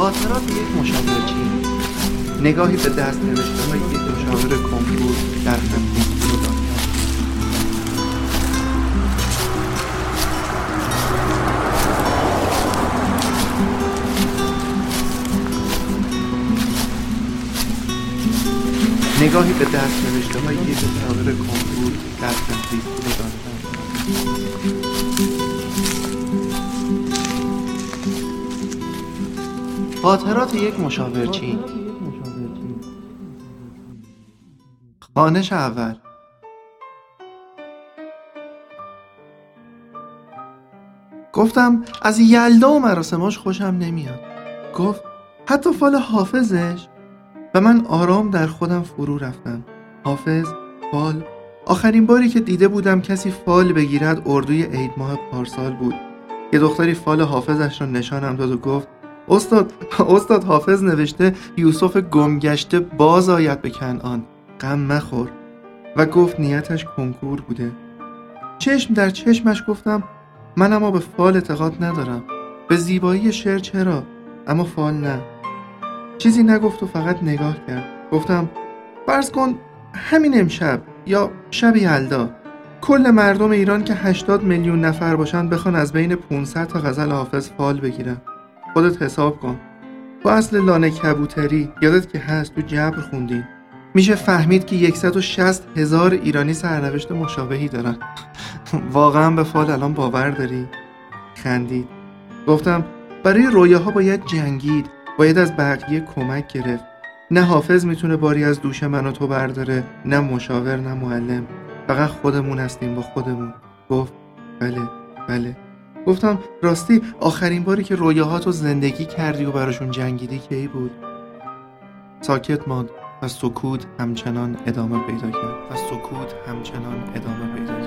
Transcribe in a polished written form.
خاطرات یک مشاورچی، نگاهی به دست نوشته‌های یک مشاور کنکور در تفریح رو دادن. نگاهی به دست نوشته‌های یک مشاور کنکور در تفریح رو دادن. خاطرات یک مشاورچی. خوانش اول. گفتم از یلدا و مراسماش خوشم نمیاد. گفت حتی فال حافظش؟ و من آرام در خودم فرو رفتم. حافظ، فال. آخرین باری که دیده بودم کسی فال بگیرد اردوی عید ماه پارسال بود. یه دختری فال حافظش را نشانم داد و گفت استاد حافظ نوشته یوسف گمگشته باز آید به کنعان، غم مخور. و گفت نیتش کنکور بوده. چشم در چشمش گفتم من اما به فال اعتقاد ندارم. به زیبایی شعر چرا، اما فال نه. چیزی نگفت و فقط نگاه کرد. گفتم فرض کن همین امشب یا شب یلدا کل مردم ایران که 80 میلیون نفر باشن بخوان از بین 500 تا غزل حافظ فال بگیرن. خودت حساب کن. با اصل لانه کبوتری یادت که هست تو جبر خوندین، میشه فهمید که 160,000 ایرانی سرنوشت مشابهی دارن. واقعا به فال الان باور داری؟ خندید. گفتم برای رویاها باید جنگید، باید از بقیه کمک گرفت. نه حافظ میتونه باری از دوش من و تو برداره، نه مشاور، نه معلم. فقط خودمون هستیم با خودمون. گفت بله. گفتم راستی آخرین باری که رویاهاتو زندگی کردی و براشون جنگیدی کی بود؟ ساکت ماند و سکوت همچنان ادامه پیدا کرد.